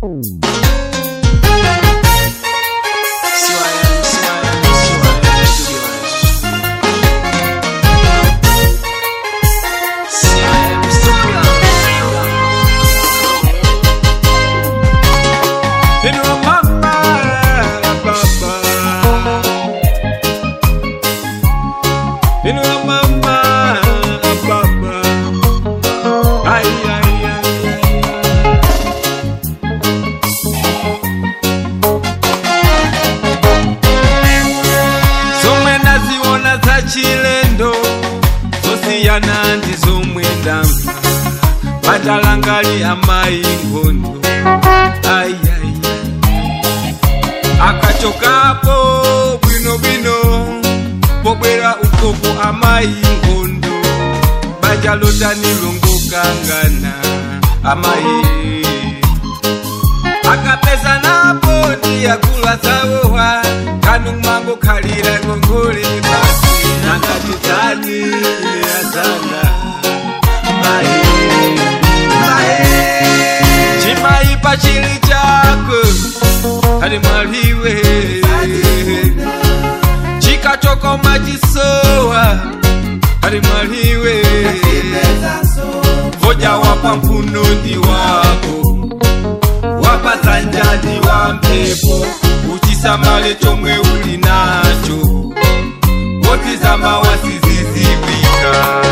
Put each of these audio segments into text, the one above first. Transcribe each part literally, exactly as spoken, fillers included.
Chilendo zosiyana ndizomwenda matalangali amayi ngondo ay ay akachokapo bwino bwino pobwera ukoko amayi ngondo bajalotani longo kangana amayi akapesa napo ndiyakula zawowa kanu mango khalira ngongole basi nakatitani yazana mae mae chimai pachili chako hadi mwaliwe chikachoko majisowa hadi mwaliwe voja wapa mpunondi wako wapa zanjani wa mpepo uchisamale chomwe uli nacho Otizama wasizizibika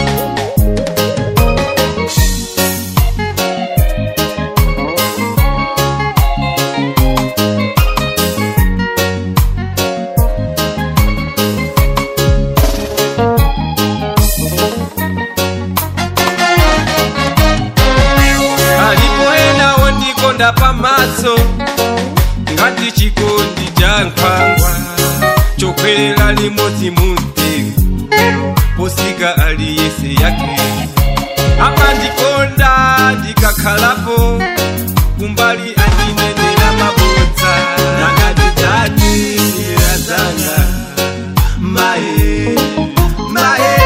alipoenda ondikonda pamaso ngati chikondi cha nkhwangwa chokwera limodzi munti posika aliyese yake amandikonda ndikakhalapo kumbali andinenera mabodza nakatitani yazanga mae mae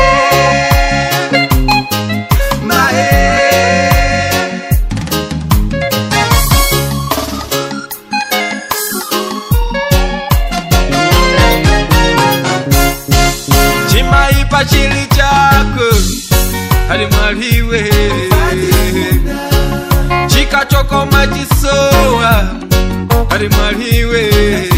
mae pachili chako hadi mwaliwe chikachoko majisowa hadi mwaliwe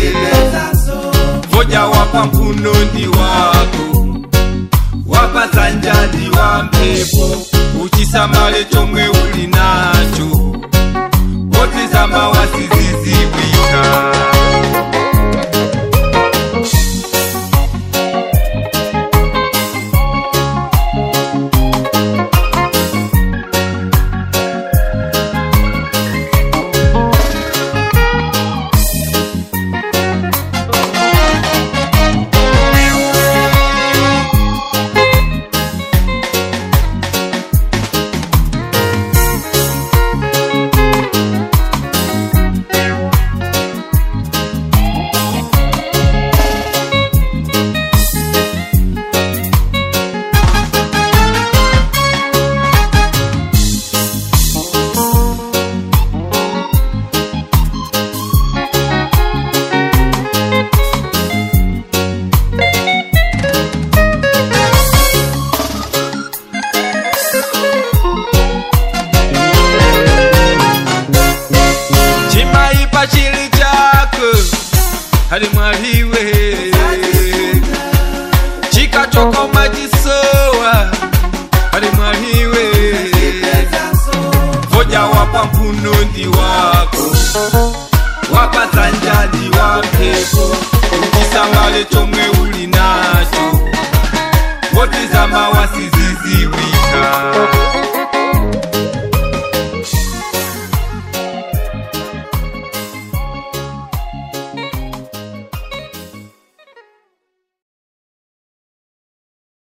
voja wapa mpunondi wako wapa zanjani wa mpepo uchisamale chomwe uli nacho otizama wasizizibika pachili chako hadi mwaliwe chikachoko majisowa hadi mwaliwe voja wapa mpunondi wako wapa zanjani wa mpepo uchisamale chomwe uli nacho otizama wasizi